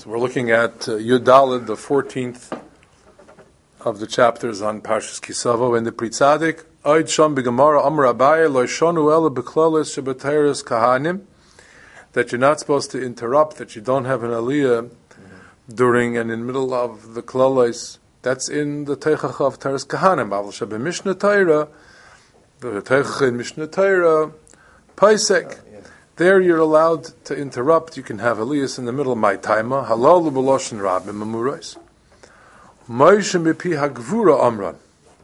So we're looking at Yud Daled, the 14th of the chapters on Parshas Kisavo, and the Pritzadik, Oid Sham B'Gemara Amar Abaye Lo Shonu Ela B'Klolos Shebeteres Kahanim, that you're not supposed to interrupt, that you don't have an aliyah during and in the middle of the Klolos. That's in the Teichach of Teres Kahanim. Avol Shebe Mishnah Torah, the Teichach in Mishnah Torah, Paisek. There you're allowed to interrupt. You can have aliyahs in the middle of my taima. Halal b'loshen rabbim amurais. Moshe mipi hagvura amran.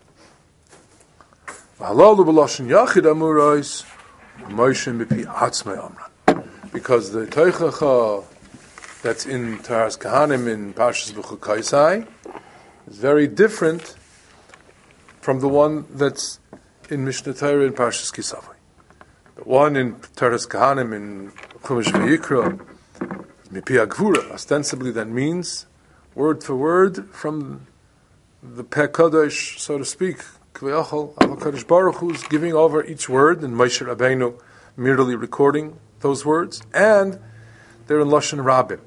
Halal b'loshen yachid amurais. Moshe mipi atzmei amran. Because the teichacha that's in Taras Kahanim in Parshas B'chukaisai is very different from the one that's in Mishnah Torah in Parshas Kisavai. The one in Teres Kahanim in Chumash Vayikra, Mipi Agvura, ostensibly that means, word for word, from the Peh Kadosh, so to speak, Kvayachal, HaKadosh Baruch Hu's giving over each word, and Moshe Rabbeinu merely recording those words, and they're in Lashon Rabbim.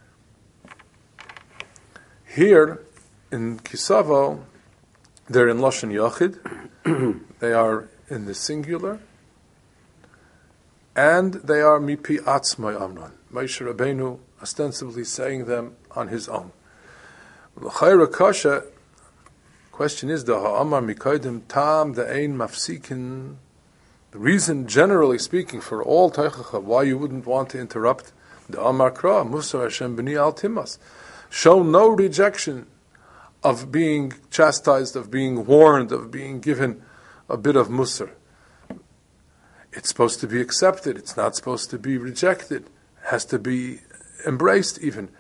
Here, in Kisavo, they're in Lashon Yachid, they are in the singular, and they are mipi atzmai amran. Moshe Rabbeinu ostensibly saying them on his own. L'chayra kasha, question is, the ha'amar mikaydim tam de'ein mafsikin. The reason, generally speaking, for all teichacha, why you wouldn't want to interrupt, the amar kra, musar Hashem b'ni al timas. Show no rejection of being chastised, of being warned, of being given a bit of musar. It's supposed to be accepted. It's not supposed to be rejected. It has to be embraced even.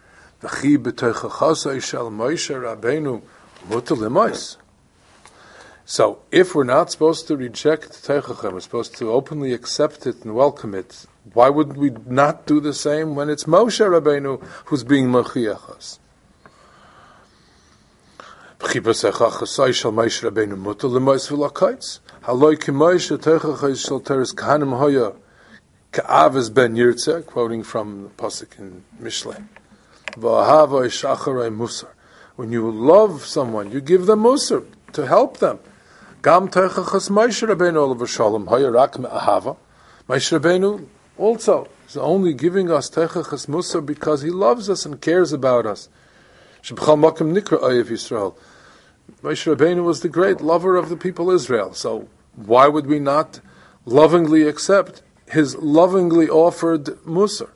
So, if we're not supposed to reject Teichachem, we're supposed to openly accept it and welcome it, why would we not do the same when it's Moshe Rabbeinu who's being Mechiach us? Haloi Kimoisha Teichachai Shal Teres Kahanim Hoya Ka'avas Ben Yirtzeh, quoting from the pasuk in Mishlei. V'ahava Ishacharei Musar. When you love someone, you give them Musar to help them. Gam Teichachas Moshe Rabbeinu Olav Shalom Hoya Rak Me'ahava. Moshe Rabbeinu also is only giving us Teichachas Musar because he loves us and cares about us. Shebchal Makom Nikra Oyev Yisrael. Moshe Rabbeinu was the great lover of the people Israel. So why would we not lovingly accept his lovingly offered musar?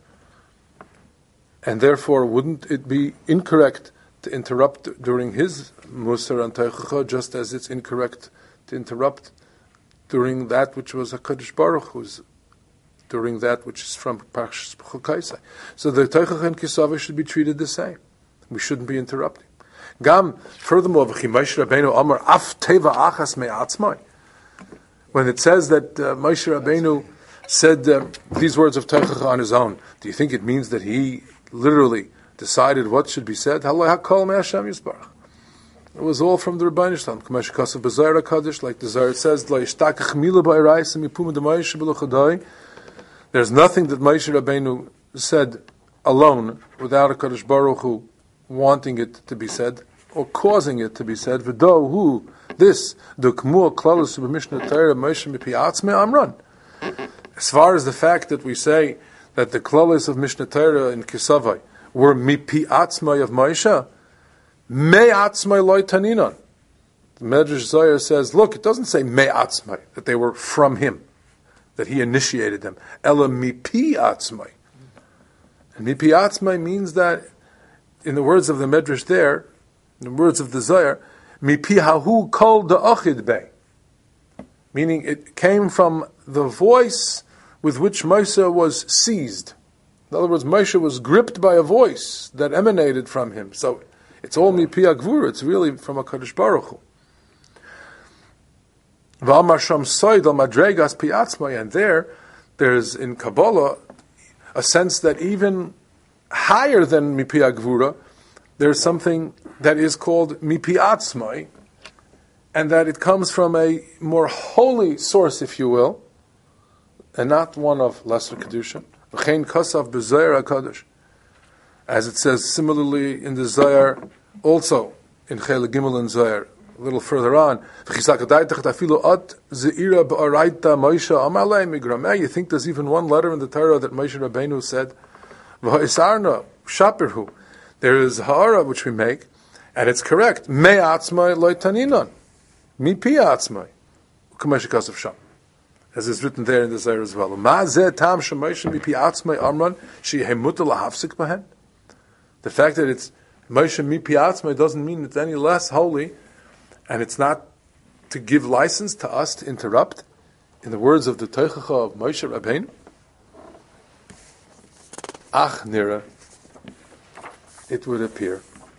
And therefore, wouldn't it be incorrect to interrupt during his musar and teichacha, just as it's incorrect to interrupt during that which was HaKadosh Baruch Hu's, during that which is from Parshas B'chukaisai? So the teichacha and kisava should be treated the same. We shouldn't be interrupting. Gam, furthermore, Moshe Rabbeinu Amar Af Teva Achas Me'atzmai. When it says that Moshe Rabbeinu said these words of Teichacha on his own, do you think it means that he literally decided what should be said? Haloi Hakol Me'Hashem Yisbarach. It was all from the Rebbeinu Shalom. K'mash Kasav B'Zohar HaKadosh, like the Zohar says, Lo Yishtakach Mila B'Iraisa Mipum D'Moshe B'Luchadoi. There's nothing that Moshe Rabbeinu said alone without a Kadosh Baruch Hu wanting it to be said, or causing it to be said, v'do who this the k'mur klalus b'mishnah Torah Moshe mipi atzmei amran. As far as the fact that we say that the klalus of Mishnah Torah in Kisavai were mipi atzmei of Moshe, me atzmei loy taninon. The Medrash Zohar says, look, it doesn't say me atzmei, that they were from him, that he initiated them. Ela mipi atzmei. And mipi atzmei means that, in the words of the Medrash there, in the words of the Zohar, mipi hahu kol da'achid bei, meaning it came from the voice with which Moshe was seized. In other words, Moshe was gripped by a voice that emanated from him. So it's all mipi agvura. It's really from HaKadosh Baruch Hu. V'amar sham soid al madregas pi atzmai, and there's in Kabbalah a sense that even higher than mipi agvura, there's something that is called mipi atzmai, and that it comes from a more holy source, if you will, and not one of lesser kedusha. V'chein kasav b'zohar HaKadosh. as it says similarly in the Zohar, also in Chele Gimel and Zohar, a little further on. You think there's even one letter in the Torah that Moshe Rabbeinu said, there is ha'ara which we make, and it's correct. Me atzmai loy taninon. Mi pi atzmai. K'moshe kasav sham. As is written there in the Zohar as well. Ma zeh tam shemoshe mi pi atzmai amran shehemuta lahafsik bahen. The fact that it's Moshe mi pi atzmai doesn't mean it's any less holy, and it's not to give license to us to interrupt. In the words of the Teichacha of Moshe Rabbeinu, Ach nira, it would appear.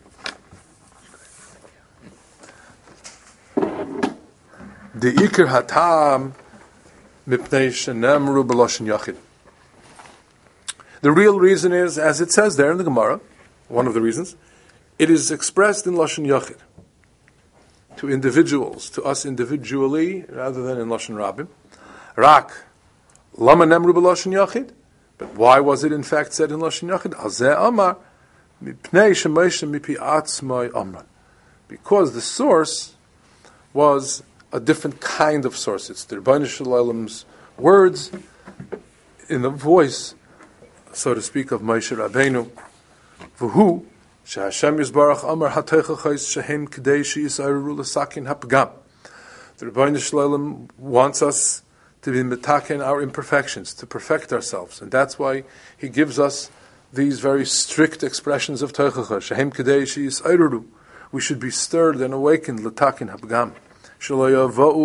The ikar hatam mipnei shenemru b'loshen yachid. The real reason is, as it says there in the Gemara, one of the reasons, it is expressed in loshen yachid, to individuals, to us individually, rather than in loshen rabim. Rak, lama nemru b'loshen yachid. But why was it in fact said in loshen yachid? Azeh amar mipnei shemoshe mipi atzmai amran. Because the source was a different kind of source. It's the Rebbeinu Shalom's words in the voice, so to speak, of Moshe Rabbeinu. V'hu sheHashem Yisbarach Amar HaTeichachos shehem k'dei she'yisayru l'sakin hapgam. The Rebbeinu Shalom wants us to be metaken our imperfections, to perfect ourselves, and that's why He gives us these very strict expressions of Teichacha. Shehem k'dei she'yisayru. We should be stirred and awakened l'takin hapgam. So that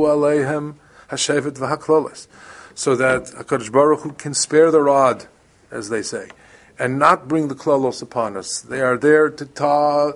HaKadosh Baruch Hu can spare the rod, as they say, and not bring the klalos upon us. They are there to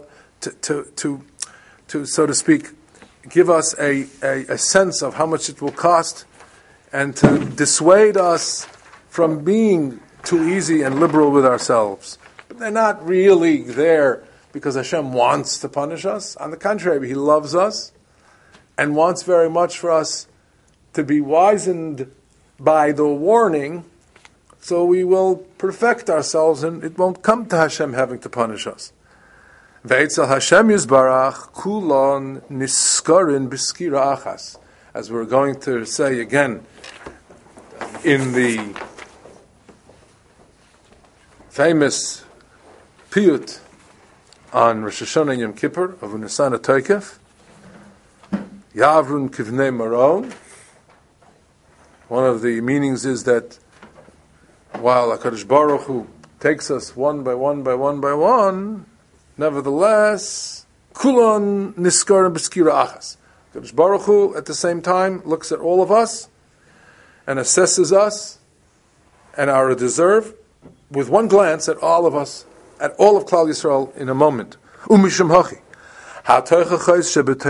so to speak, give us a sense of how much it will cost, and to dissuade us from being too easy and liberal with ourselves. But they're not really there because Hashem wants to punish us. On the contrary, He loves us and wants very much for us to be wizened by the warning, so we will perfect ourselves and it won't come to Hashem having to punish us. Ve'etzel Hashem Yisbarach kulon niskarin b'skira achas. As we're going to say again in the famous piyut on Rosh Hashanah and Yom Kippur of Nisana Toikef, Yavrun Kivnei Maron. One of the meanings is that while HaKadosh Baruch Hu takes us one by one by one by one, nevertheless, Kulon Niskarim B'skira Achas. HaKadosh Baruch Hu at the same time looks at all of us and assesses us and our deserve with one glance at all of us, at all of Klal Yisrael in a moment. Umishum Hachi. That's why those which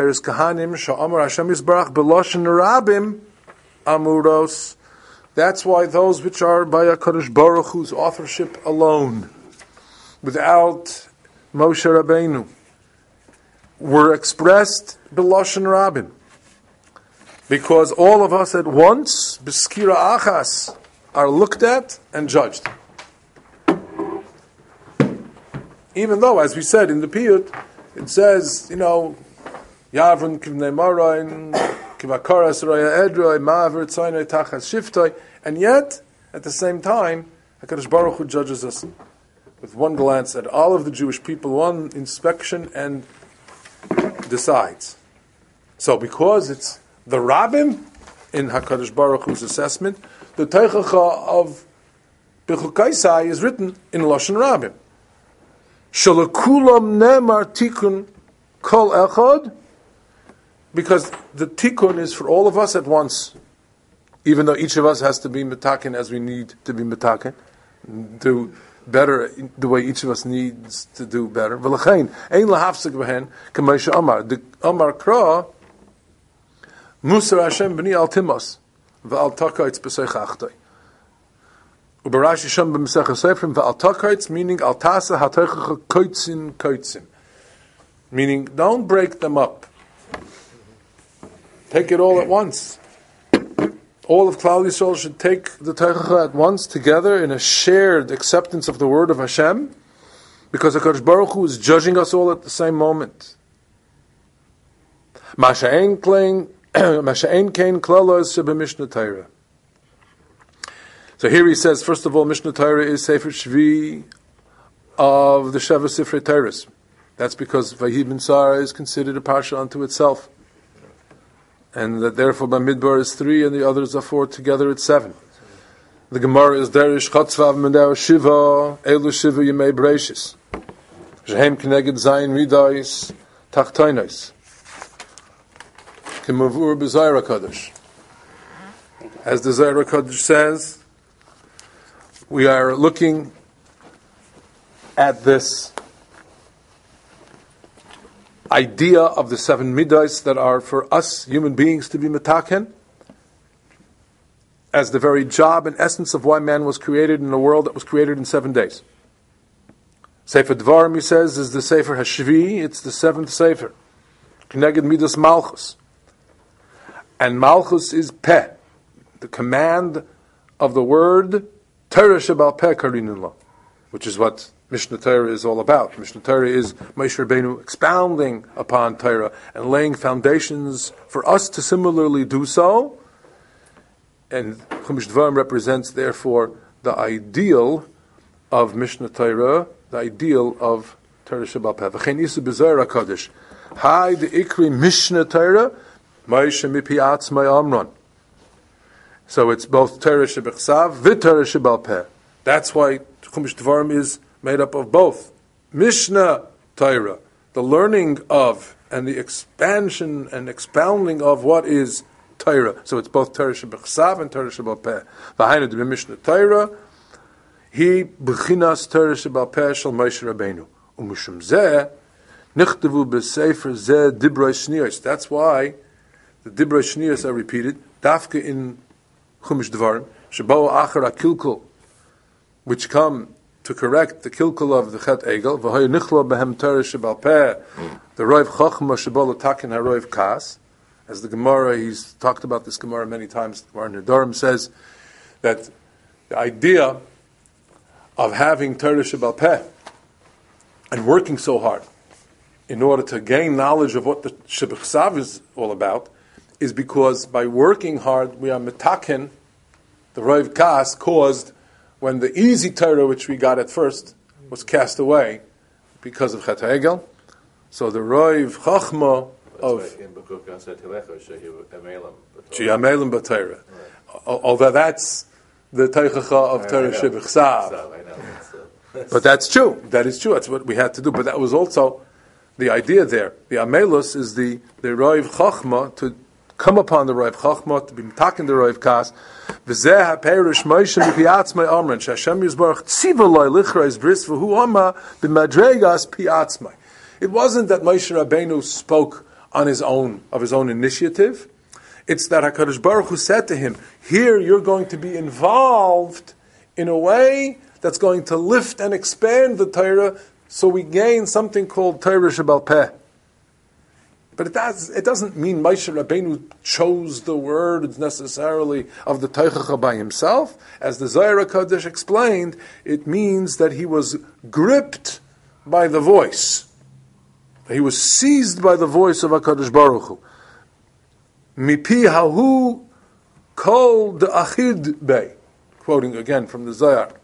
are by HaKadosh Baruch Hu's authorship alone, without Moshe Rabbeinu, were expressed b'loshen rabim, because all of us at once, b'skira achas, are looked at and judged. Even though, as we said in the piyut, it says, Yavron kivnei marayin, kivakaras raya edroi, ma'aver tzaynoi tachas shiftoi, and yet, at the same time, HaKadosh Baruch Hu judges us with one glance at all of the Jewish people, one inspection, and decides. So, because it's the Rabbim in HaKadosh Baruch Hu's assessment, the Teichacha of B'chukaisai is written in Lashon Rabbim. Shalakulam nemar tikun kol echad, because the tikkun is for all of us at once, even though each of us has to be metaken as we need to be metaken, do better the way each of us needs to do better. V'lachein ein lahafsik b'hen k'moshe Amar. The Amar Kra Musar Hashem b'ni al timos v'al takaitz b'seich achtoi. Ubarashi Shem b'mesech Seifrim v'al takaitz, meaning al tasa ha'teichacha koitzin, meaning don't break them up. Take it all at once. All of Klal Yisrael should take the Teichacha at once together in a shared acceptance of the word of Hashem, Because HaKadosh Baruch Hu is judging us all at the same moment. Masha'en kain klalos sheb'Mishnah Torah. So here he says, first of all, Mishnah Torah is Sefer Shvi of the Sheva Sifrei Torahs. That's because Vayhi ben Sarah is considered a parsha unto itself. And that therefore by Midbar is 3 and the others are 4, together it's 7. The Gemara is Derish Chatzvav Mendao Shiva, Elu Shiva Yemei Breishis. Shehem Kneged Zayin Ridais, Tachtoinais. Kimavur B'Zayra Kadosh. As the Zayra Kadosh says, we are looking at this idea of the 7 midas that are for us human beings to be metaken as the very job and essence of why man was created in a world that was created in 7 days. Sefer Dvarim, he says, is the Sefer Hashvi, it's the 7th Sefer. Kneged midas Malchus. And Malchus is Peh, the command of the word Torah Shebal Peh Karinullah, which is what Mishnah Torah is all about. Mishnah Torah is Moshe Rabbeinu expounding upon Torah and laying foundations for us to similarly do so. And Chumash Dvarim represents, therefore, the ideal of Mishnah Torah, the ideal of Torah Shebal Peh. V'chein isu b'Zohar HaKadosh. Hai de'ikri Mishnah Torah, Moshe mipi atzmai amron. So it's both Torah Shebechsav v'Torah Shebal Peh. That's why Chumash Dvarim is made up of both Mishnah Torah, the learning of and the expansion and expounding of what is Torah. So it's both Torah Shebechsav and Torah Shebal Peh. V'hainu de Mishnah Torah, he b'chinas Torah Shebal Peh shel Moshe Rabbeinu. U'mishum zeh nichtavu b'sefer zeh dibrei shniyos. That's why the dibrei shniyos are repeated. Dafke in Chumash Dvarim, shebo achar hakilkul, which come to correct the kilkul of the Chet Egel, v'hoy nichlo behem Torah Shebal Peh, the Roiv Chochma shebo l'takin haroiv kas. As the Gemara, he's talked about this Gemara many times. The Gemara in Nedarim says that the idea of having Torah Shebal Peh and working so hard in order to gain knowledge of what the Shebechsav is all about is because by working hard we are metaken the Roiv Kas caused when the easy Torah which we got at first was cast away because of Chet HaEgel. So the Roiv Chachma of Shiyamelim B'Torah. Although that's the Teichacha of Torah Shebechsav. But that's true. That is true. That's what we had to do. But that was also the idea there. The Amelus is the Roiv Chachma, to come upon the Roiv Chachma, to be mitaken the Roiv Kas. V'zeh ha'perish Moshe mipi atzmai amran, she'Hashem yizbarach tziva loy lichrais bris v'hu ama b'madregas pi atzmai. It wasn't that Moshe Rabbeinu spoke on his own, of his own initiative. It's that HaKadosh Baruch Hu said to him, here you're going to be involved in a way that's going to lift and expand the Torah, so we gain something called Torah Shebal Peh. But it doesn't mean Moshe Rabbeinu chose the words necessarily of the Teichacha by himself. As the Zohar HaKadosh explained, it means that he was gripped by the voice. He was seized by the voice of HaKadosh Baruch Hu. Mipi hahu kol de'achid bey. Quoting again from the Zohar.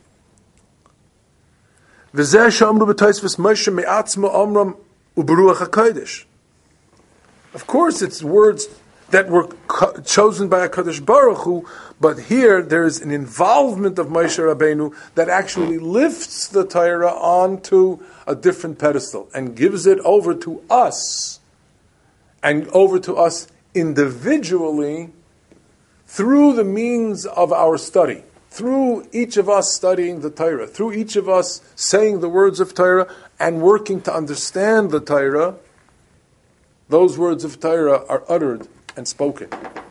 V'zeh she'amru b'toisvus Moshe me'atzmo omram u'beruach HaKodesh. Of course, it's words that were chosen by HaKadosh Baruch Hu, but here there is an involvement of Moshe Rabbeinu that actually lifts the Torah onto a different pedestal and gives it over to us, and over to us individually through the means of our study, through each of us studying the Torah, through each of us saying the words of Torah and working to understand the Torah. Those words of Torah are uttered and spoken.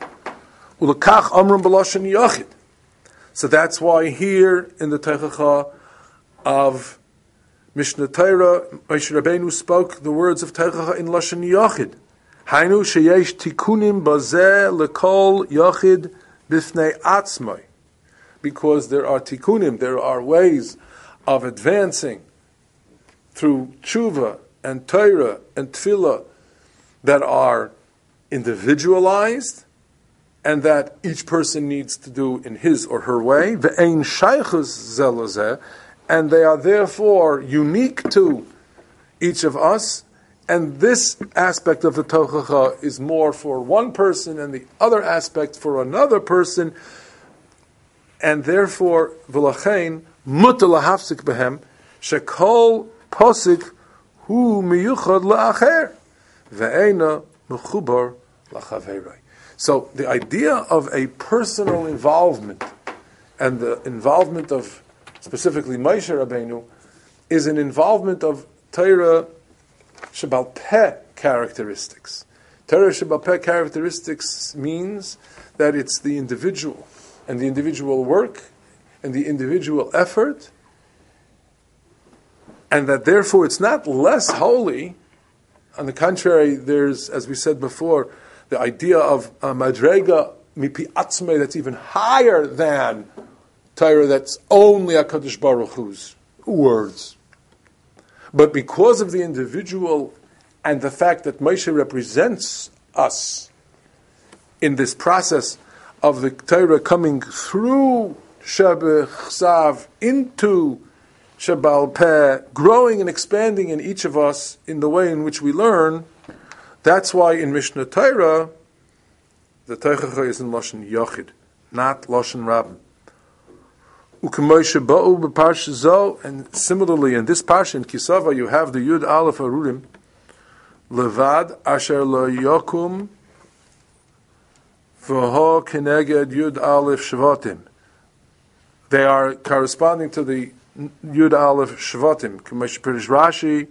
So that's why here in the Teichacha of Mishnah Torah, Moshe Rabbeinu spoke the words of Teichacha in Lashon Yachid. Hainu sheyesh tikunim bazeh lekol yachid bifnei atzmai. Because there are tikunim, there are ways of advancing through tshuva and Torah and tefillah that are individualized and that each person needs to do in his or her way, ve'ein shaychus zeh lezeh, and they are therefore unique to each of us, and this aspect of the tochacha is more for one person and the other aspect for another person, and therefore v'lachein mutar lahafsik behem shekol posik hu miyuchad la'acher ve'ena mechubar lachaverei. So the idea of a personal involvement and the involvement of specifically Moshe Rabbeinu is an involvement of Torah Shebal Peh characteristics. Torah Shebal Peh characteristics means that it's the individual and the individual work and the individual effort, and that therefore it's not less holy. On the contrary, there's, as we said before, the idea of a madrega mipi atzmei that's even higher than Torah that's only HaKadosh Baruch Hu's words. But because of the individual and the fact that Moshe represents us in this process of the Torah coming through Shebech Chsav into Shebal Peh, growing and expanding in each of us in the way in which we learn, that's why in Mishnah Torah, the Teichacha is in Lashon Yochid, not Lashon Rabbim. And similarly, in this parsha in Kisava, you have the Yud Aleph Arurim, Levad Asher Lo Yokum V'ho Keneged Yud Aleph Shvatim. They are corresponding to the Yud Aleph Shvatim. K'moshe Pirish Rashi,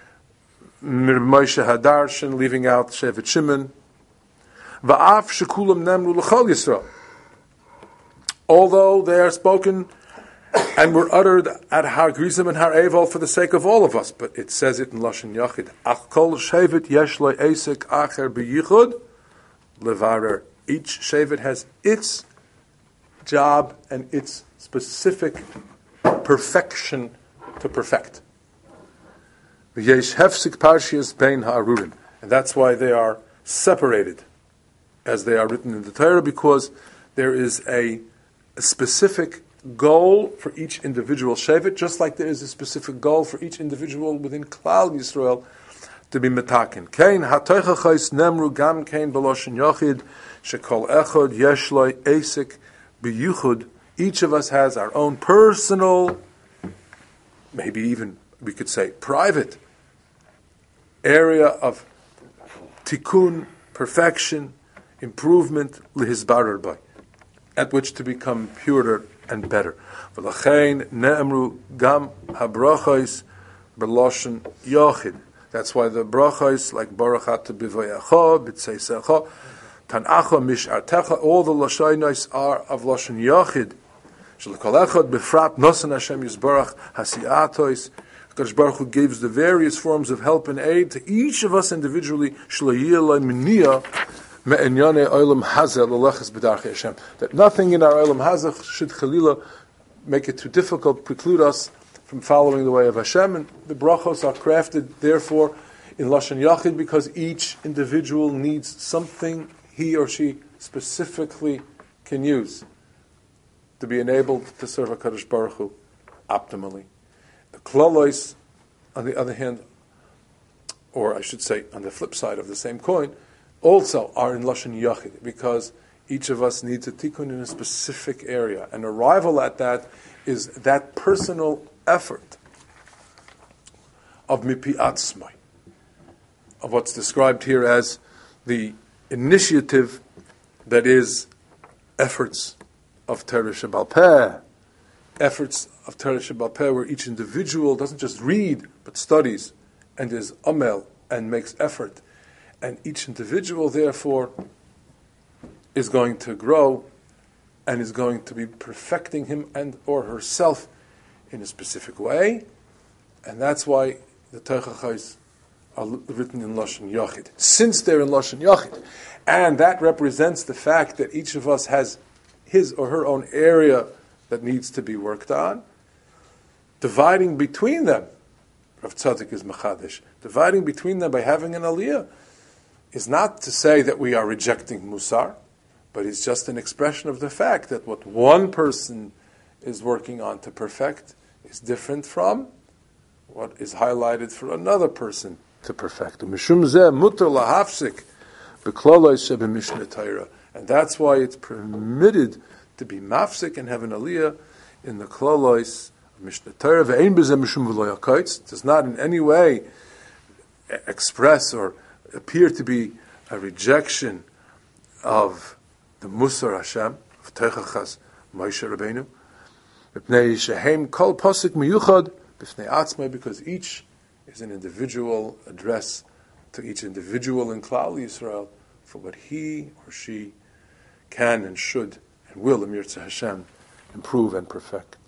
Moshe Hadarshan, leaving out Shevet Shimon. Va'af Shekulam Nemru L'chol Yisrael. Although they are spoken and were uttered at Har Grizim and Har Eval for the sake of all of us, but it says it in Lashon Yachid. Ach kol shevet yesh lo esek acher b'yichud levarer. Each shevet has its job and its specific perfection to perfect. V'yesh hefsik parshias bein ha'arurim, and that's why they are separated, as they are written in the Torah, because there is a specific goal for each individual shevet, just like there is a specific goal for each individual within Klal Yisrael to be metaken. Kein hatoichachos nemru gam kein beloshin yochid shekol echod yesh lo esek b'yuchud. Each of us has our own personal, maybe even we could say private area of tikkun, perfection, improvement, lihizbarer by, at which to become purer and better. V'lachein ne'emru gam habrachos b'loshen yochid. That's why the brachos, like Baruch Ata b'voyacha, b'tzeisecha, tanacha mishartecha, all the lashonos are of loshen yochid. Shalkol echad b'frat nosan Hashem yisbarach hasiatos. HaKadosh Baruch Hu gives the various forms of help and aid to each of us individually. Shlayiyah l'miniyah. That nothing in our Olam Hazeh should Chalila make it too difficult, preclude us from following the way of Hashem. And the brachos are crafted, therefore, in Lashon Yachid, because each individual needs something he or she specifically can use to be enabled to serve HaKadosh Baruch Hu optimally. The Klalos, on the other hand, or I should say on the flip side of the same coin, also are in Lashon Yachid, because each of us needs a tikkun in a specific area. And arrival at that is that personal effort of mipi atzmai, of what's described here as the initiative that is efforts of Torah Shebal Peh, efforts of Torah Shebal Peh, where each individual doesn't just read, but studies, and is amel, and makes effort. And each individual, therefore, is going to grow and is going to be perfecting him and or herself in a specific way. And that's why the Teichachos are written in Lashon Yachid. Since they're in Lashon Yachid, and that represents the fact that each of us has his or her own area that needs to be worked on, dividing between them Rav Tzadok is Mechadish. Dividing between them by having an aliyah is not to say that we are rejecting Musar, but it's just an expression of the fact that what one person is working on to perfect is different from what is highlighted for another person to perfect. And that's why it's permitted to be mafsik and have an aliyah in the klolois of Mishnah Torah. Does not in any way express or appear to be a rejection of the Musar Hashem, of Teichachas Moshe Rabbeinu. Because each is an individual address to each individual in Klal Yisrael for what he or she can and should and will, Emir Hashem, improve and perfect.